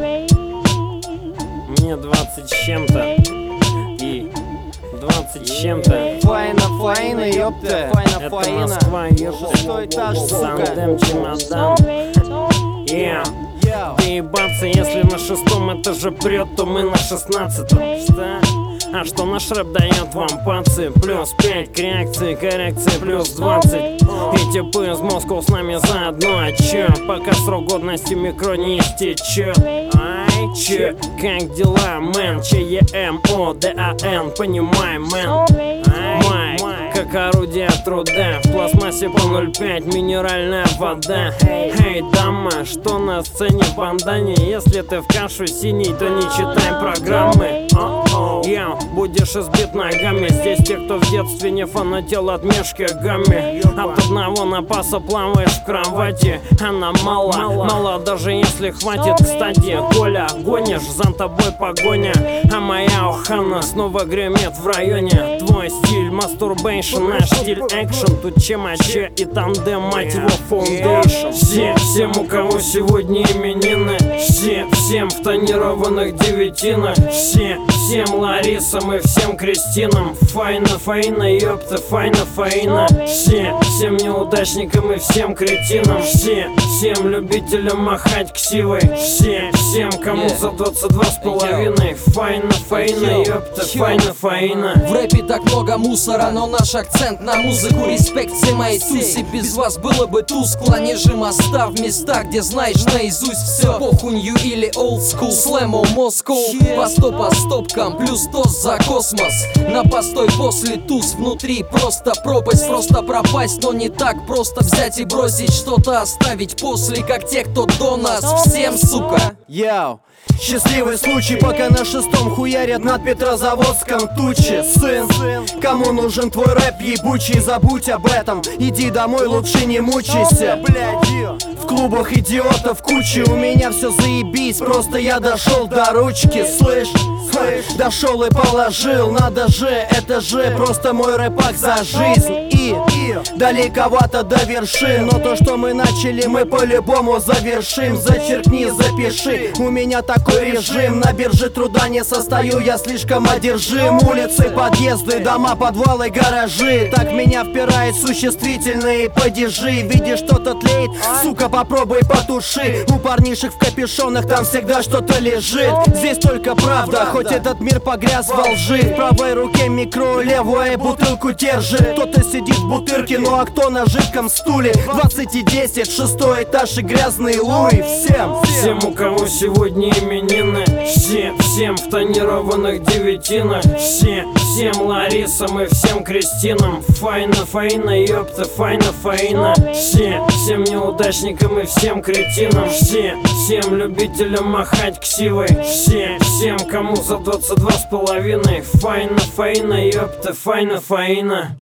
Мне 20 с чем-то. И 20 с чем-то. Файна, ёпта. Это Москва, ёпта. Шестой этаж, сука. Сандем, чемодан. Доебаться, если на 6-м этаже прет, то мы на 16-м. Что? А что наш рэп дает вам, пацы? Плюс 5 к реакции, коррекции плюс 20. И типы из Москвы с нами заодно. А чё? Пока срок годности микро не истечет. Ай, чё? Как дела, мэн? ЧЕМОДАН, понимай, мэн. Май, как орудие труда. В пластмассе по 0,5 минеральная вода. Эй, дама, что на сцене в бандане? Если ты в кашу синий, то не читай программы. Йоу, будешь избит ногами. Здесь те, кто в детстве не фанател от мешки гамми. От одного напаса плаваешь в кровати. Она мало, даже если хватит. Кстати, Коля, гонишь, за тобой погоня. А моя охана снова гремит в районе. Твой стиль мастурбейшн, наш стиль экшен. Тут чемаче и тандем, мать его, фаундейшн. Всем, у кого сегодня именины. Всем в тонированных девятинах. Всем Ларисам и всем Кристинам. Фаина, ёпта, фаина. Всем неудачникам и всем кретинам. Всем любителям махать ксивой. Всем, кому за 22,5. Фаина, ёпта, фаина. В рэпе так много мусора, но наш акцент на музыку. Респект всей моей тусе, без вас было бы тускло. Ниже моста в местах, где знаешь наизусть все. Похунью или олдскул, слэмом Москву. По стопкам, плюс тост за космос. На постой после туз внутри просто пропасть. Просто пропасть, но не так просто взять и бросить что-то, оставить после, как те, кто до нас. Всем, сука. Йоу. Счастливый случай, пока на 6-м хуярят над Петрозаводском тучи. Сын, кому нужен твой рэп ебучий, забудь об этом. Иди домой, лучше не мучайся. В клубах идиотов куча, у меня все заебись. Просто я дошел до ручки, слышь? Дошел и положил, надо же, это же просто мой рэпак за жизнь. И далековато до вершин, но то, что мы начали, мы по-любому завершим. Зачеркни, запиши, у меня такой режим. На бирже труда не состою, я слишком одержим. Улицы, подъезды, дома, подвалы, гаражи. Так меня впирает существительные падежи. Видишь, что-то тлеет, сука, попробуй потуши. У парнишек в капюшонах там всегда что-то лежит. Здесь только правда, хоть этот мир погряз во лжи. В правой руке микро, левую бутылку держит. Кто-то сидит в бутырке, ну а кто на жидком стуле? 20 и 10, 6-й этаж и грязный Луи. Всем, у кого сегодня именины. Всем в тонированных девятинах. Всем Ларисам и всем Кристинам. Фаина, ёпта, фаина. Всем неудачникам и всем кретинам. Всем любителям махать ксивой. Всем, кому за 22,5. Фаина, ёпта, фаина.